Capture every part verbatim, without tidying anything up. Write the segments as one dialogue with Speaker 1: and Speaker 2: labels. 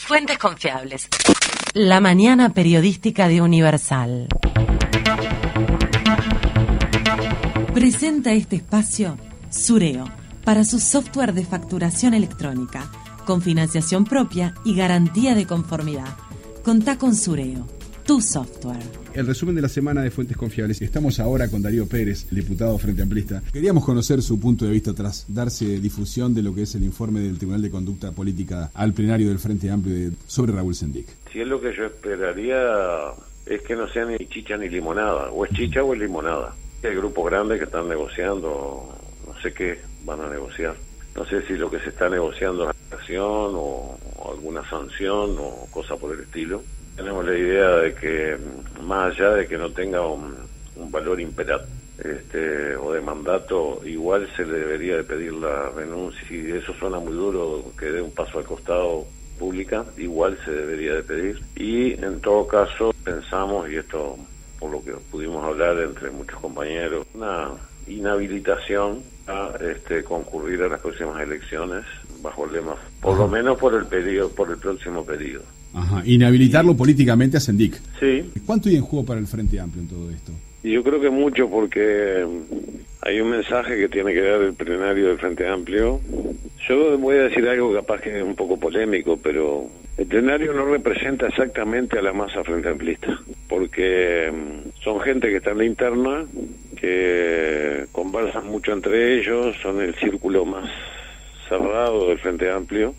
Speaker 1: Fuentes confiables.
Speaker 2: La mañana periodística de Universal. Presenta este espacio Sureo, para su software de facturación electrónica, con financiación propia y garantía de conformidad. Contá con Sureo, tu software.
Speaker 3: El resumen de la semana de Fuentes Confiables. Estamos ahora con Darío Pérez, diputado Frente Amplista. Queríamos conocer su punto de vista tras darse difusión de lo que es el informe del Tribunal de Conducta Política al plenario del Frente Amplio sobre Raúl Sendic.
Speaker 4: Si es lo que yo esperaría, es que no sea ni chicha ni limonada. O es chicha o es limonada. Hay grupos grandes que están negociando, no sé qué van a negociar. No sé si lo que se está negociando es acción o, o alguna sanción o cosa por el estilo. Tenemos la idea de que, más allá de que no tenga un, un valor imperativo este, o de mandato, igual se le debería de pedir la renuncia. Si eso suena muy duro, que dé un paso al costado pública, igual se debería de pedir. Y en todo caso, pensamos, y esto por lo que pudimos hablar entre muchos compañeros, una inhabilitación a este, concurrir a las próximas elecciones bajo el lema, por Ajá. lo menos por el periodo, por el próximo periodo.
Speaker 3: Ajá, inhabilitarlo políticamente a Sendic.
Speaker 4: Sí.
Speaker 3: ¿Cuánto hay en juego para el Frente Amplio en todo esto?
Speaker 4: Y yo creo que mucho, porque hay un mensaje que tiene que dar el plenario del Frente Amplio. Yo voy a decir algo capaz que es un poco polémico, pero el plenario no representa exactamente a la masa frente amplista, porque son gente que está en la interna, que conversan mucho entre ellos, son el círculo más cerrado del Frente Amplio,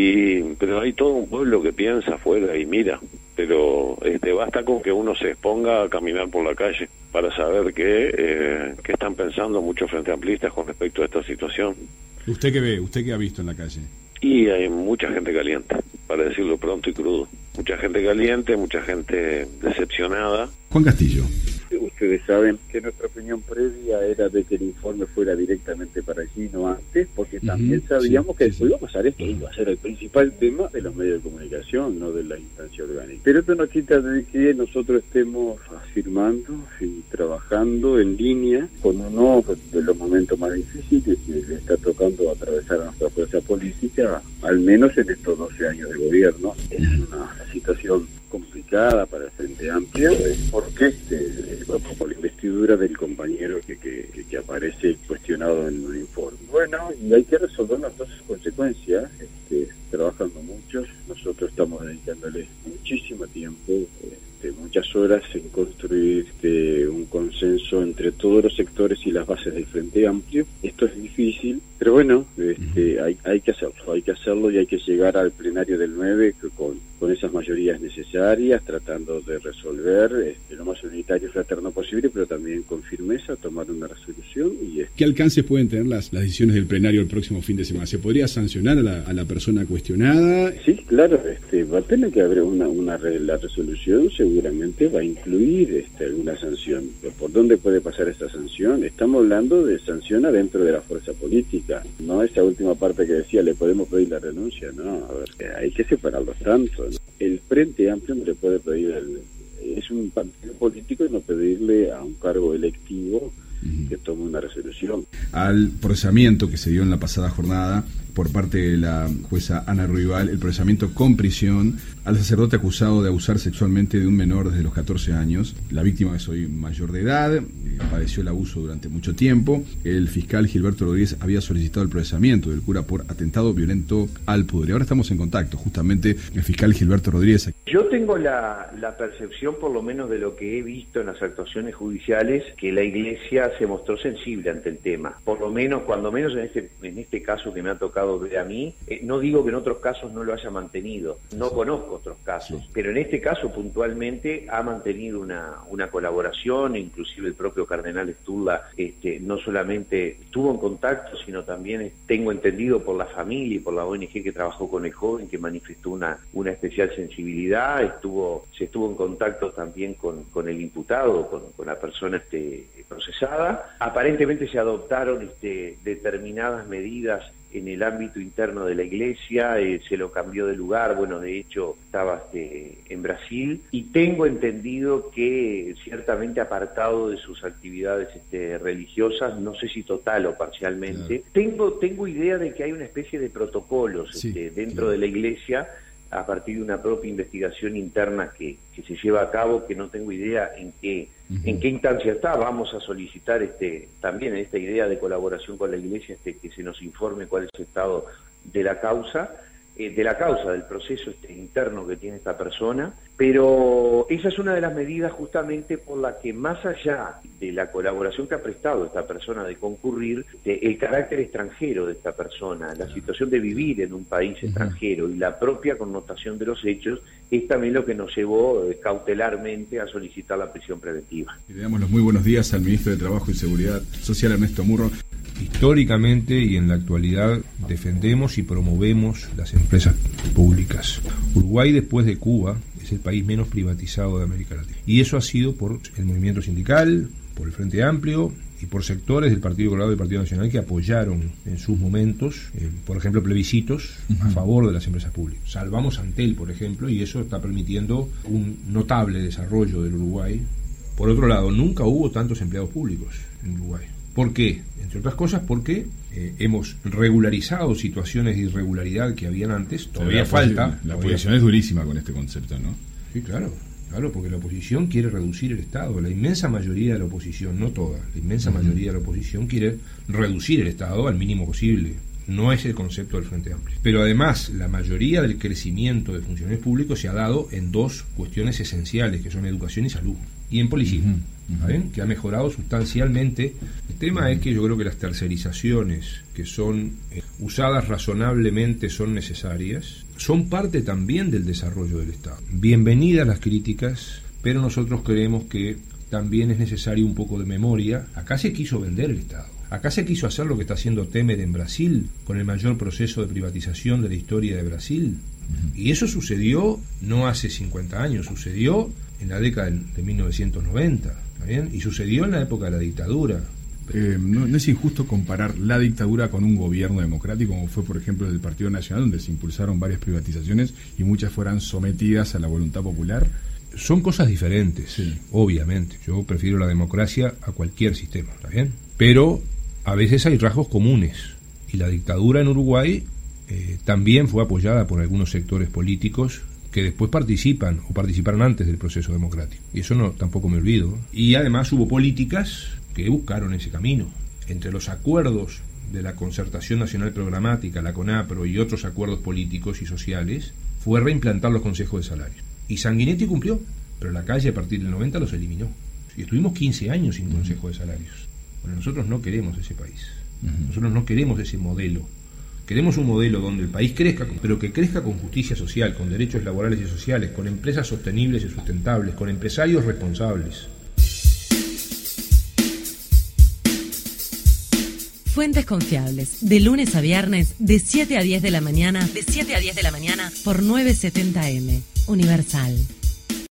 Speaker 4: y pero hay todo un pueblo que piensa afuera y mira, pero este basta con que uno se exponga a caminar por la calle para saber qué eh, qué están pensando muchos Frente Amplistas con respecto a esta situación.
Speaker 3: ¿Usted qué ve? ¿Usted qué ha visto en la calle?
Speaker 4: Y hay mucha gente caliente, para decirlo pronto y crudo. Mucha gente caliente, mucha gente decepcionada.
Speaker 3: Juan Castillo.
Speaker 5: Ustedes saben que nuestra opinión previa era de que el informe fuera directamente para allí, no antes, porque también uh-huh, sabíamos sí, que después sí, iba a pasar esto, iba a ser el principal tema de los medios de comunicación, no de la instancia orgánica. Pero esto no quita de que nosotros estemos afirmando y trabajando en línea con uno de los momentos más difíciles que le está tocando atravesar a nuestra fuerza política, al menos en estos doce años de gobierno. Es una situación complicada para el Frente Amplio, porque este, por la investidura del compañero que, que, que aparece cuestionado en un informe. Bueno, y hay que resolver las dos consecuencias, este, trabajando muchos, nosotros estamos dedicándole muchísimo tiempo, este, muchas horas en construir este, un consenso entre todos los sectores y las bases del Frente Amplio. Esto es difícil, pero bueno, este, hay, hay que hacerlo, hay que hacerlo y hay que llegar al plenario del nueve con, con esas mayorías necesarias, tratando de resolver este, lo más unitario y fraterno posible, pero también con firmeza tomar una resolución. Y este...
Speaker 3: ¿Qué alcances pueden tener las, las decisiones del plenario el próximo fin de semana? ¿Se podría sancionar a la, a la persona cuestionada?
Speaker 5: Sí, claro, este, va a tener que haber una, una la resolución, seguramente va a incluir este, alguna sanción. ¿Por dónde puede pasar esta sanción? Estamos hablando de sanción adentro de la fuerza política, no esa última parte que decía, le podemos pedir la renuncia, no, a ver, hay que separarlos tanto, ¿no? El Frente Amplio no le puede pedir, el, es un partido político y no pedirle a un cargo electivo que tome una resolución.
Speaker 3: Al procesamiento que se dio en la pasada jornada por parte de la jueza Ana Ruibal, el procesamiento con prisión al sacerdote acusado de abusar sexualmente de un menor desde los catorce años. La víctima es hoy mayor de edad, eh, padeció el abuso durante mucho tiempo. El fiscal Gilberto Rodríguez había solicitado el procesamiento del cura por atentado violento al pudor. Y ahora estamos en contacto, justamente, el fiscal Gilberto Rodríguez.
Speaker 6: Yo tengo la, la percepción, por lo menos de lo que he visto en las actuaciones judiciales, que la Iglesia se mostró sensible ante el tema. Por lo menos, cuando menos en este, en este caso que me ha tocado ver a mí, eh, no digo que en otros casos no lo haya mantenido, no conozco otros casos, pero en este caso puntualmente ha mantenido una, una colaboración, inclusive el propio cardenal Sturla este, no solamente estuvo en contacto, sino también tengo entendido por la familia y por la O N G que trabajó con el joven, que manifestó una, una especial sensibilidad, estuvo, se estuvo en contacto también con, con el imputado, con, con la persona este, procesada. Aparentemente se adoptaron este, determinadas medidas en el ámbito interno de la Iglesia, eh, se lo cambió de lugar, bueno, de hecho estaba este, en Brasil, y tengo entendido que ciertamente apartado de sus actividades este, religiosas, no sé si total o parcialmente. Claro. Tengo, tengo idea de que hay una especie de protocolos sí, este, dentro claro. de la Iglesia a partir de una propia investigación interna que, que se lleva a cabo, que no tengo idea en qué, uh-huh. en qué instancia está. Vamos a solicitar este también esta idea de colaboración con la Iglesia, este que se nos informe cuál es el estado de la causa, eh, de la causa del proceso este interno que tiene esta persona, pero esa es una de las medidas justamente por la que, más allá de la colaboración que ha prestado esta persona de concurrir, de, el carácter extranjero de esta persona, la situación de vivir en un país uh-huh. extranjero y la propia connotación de los hechos, es también lo que nos llevó eh, cautelarmente a solicitar la prisión preventiva.
Speaker 3: Y le damos los muy buenos días al ministro de Trabajo y Seguridad Social, Ernesto Murro.
Speaker 1: Históricamente y en la actualidad defendemos y promovemos las empresas públicas. Uruguay, después de Cuba, es el país menos privatizado de América Latina. Y eso ha sido por el movimiento sindical, por el Frente Amplio y por sectores del Partido Colorado y del Partido Nacional que apoyaron en sus momentos, eh, por ejemplo, plebiscitos uh-huh. a favor de las empresas públicas. Salvamos Antel, por ejemplo, y eso está permitiendo un notable desarrollo del Uruguay. Por otro lado, nunca hubo tantos empleados públicos en Uruguay. ¿Por qué? Entre otras cosas porque eh, hemos regularizado situaciones de irregularidad que habían antes. Todavía la falta.
Speaker 3: La
Speaker 1: todavía
Speaker 3: oposición es durísima con este concepto, ¿no?
Speaker 1: Sí, claro. Claro, porque la oposición quiere reducir el Estado. La inmensa mayoría de la oposición, no toda, la inmensa uh-huh. mayoría de la oposición quiere reducir el Estado al mínimo posible. No es el concepto del Frente Amplio. Pero además, la mayoría del crecimiento de funcionarios públicos se ha dado en dos cuestiones esenciales, que son educación y salud, y en policía, uh-huh. ¿saben? Que ha mejorado sustancialmente. El tema uh-huh. es que yo creo que las tercerizaciones que son eh, usadas razonablemente son necesarias, son parte también del desarrollo del Estado. Bienvenidas las críticas, pero nosotros creemos que también es necesario un poco de memoria. Acá se quiso vender el Estado. Acá se quiso hacer lo que está haciendo Temer en Brasil, con el mayor proceso de privatización de la historia de Brasil. Uh-huh. Y eso sucedió no hace cincuenta años, sucedió en la década de mil novecientos noventa, ¿está bien? Y sucedió en la época de la dictadura.
Speaker 3: Eh, no, no es injusto comparar la dictadura con un gobierno democrático, como fue, por ejemplo, el Partido Nacional, donde se impulsaron varias privatizaciones y muchas fueran sometidas a la voluntad popular.
Speaker 1: Son cosas diferentes, sí. Obviamente. Yo prefiero la democracia a cualquier sistema, ¿está bien? Pero a veces hay rasgos comunes, y la dictadura en Uruguay eh, también fue apoyada por algunos sectores políticos que después participan o participaron antes del proceso democrático, y eso no tampoco me olvido. Y además hubo políticas que buscaron ese camino. Entre los acuerdos de la Concertación Nacional Programática, la CONAPRO, y otros acuerdos políticos y sociales, fue reimplantar los consejos de salarios. Y Sanguinetti cumplió, pero la calle a partir del noventa los eliminó. Y estuvimos quince años sin consejo de salarios. Bueno, nosotros no queremos ese país. Uh-huh. Nosotros no queremos ese modelo. Queremos un modelo donde el país crezca, pero que crezca con justicia social, con derechos laborales y sociales, con empresas sostenibles y sustentables, con empresarios responsables.
Speaker 2: Fuentes confiables, de lunes a viernes, de siete a diez de la mañana, de siete a diez de la mañana, por novecientos setenta eme, Universal.